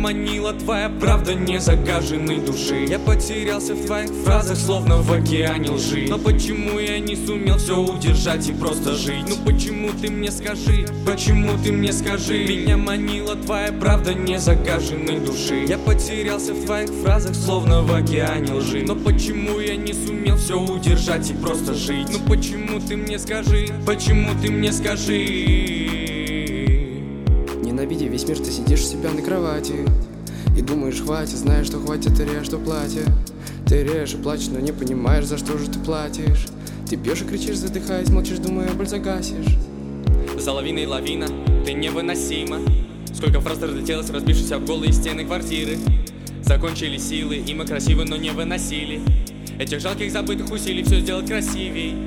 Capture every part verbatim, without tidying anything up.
манила твоя правда незагаженной души. Я потерялся в твоих фразах, словно в океане лжи. Но почему я не сумел все удержать и просто жить? Ну почему ты мне скажи, почему ты мне скажи? Меня манила твоя правда незагаженной души. Я потерялся в твоих фразах, словно в океане лжи. Но почему я не сумел все удержать и просто жить? Ну почему ты мне скажи, почему ты мне скажи? Ненавидя весь мир, ты сидишь у себя на кровати и думаешь, хватит, знаешь, что хватит, ты режешь то платье. Ты режешь и плачешь, но не понимаешь, за что же ты платишь. Ты пьешь и кричишь, задыхаясь, молчишь, думая, боль загасишь. За лавиной лавина, ты невыносима. Сколько фраз разлетелось, разбившись об голые стены квартиры. Закончили силы, и мы красивы, но не выносили этих жалких забытых усилий все сделать красивей.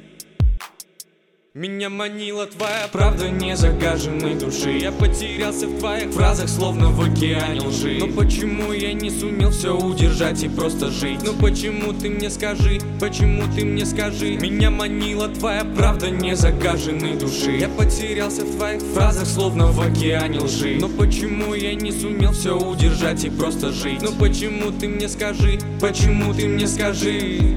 Меня манила твоя правда незагаженной души. Я потерялся в твоих фразах, словно в океане лжи. Но почему я не сумел все удержать и просто жить? Ну почему ты мне скажи, почему ты мне скажи? Меня манила твоя правда незагаженной души. Я потерялся в твоих фразах, словно в океане лжи. Но почему я не сумел все удержать и просто жить? Ну почему ты мне скажи, почему ты мне скажи?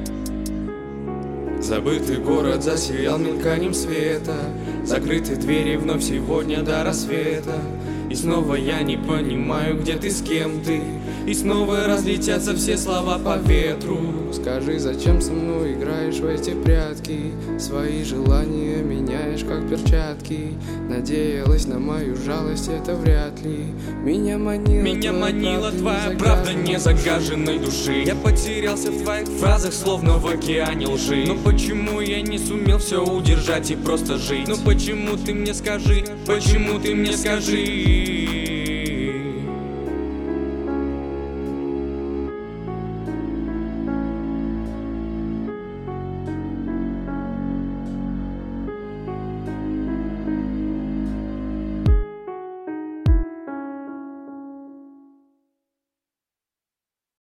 Забытый город засиял мельканием света, закрыты двери вновь сегодня до рассвета. И снова я не понимаю, где ты, с кем ты. И снова разлетятся все слова по ветру. Скажи, зачем со мной играешь в эти прятки? Свои желания меняешь, как перчатки. Надеялась на мою жалость, это вряд ли. Меня манила, Меня манила твоя правда незагаженной души. Я потерялся в твоих фразах, словно в океане лжи. Но почему я не сумел все удержать и просто жить? Ну почему ты мне скажи, почему ты мне скажи?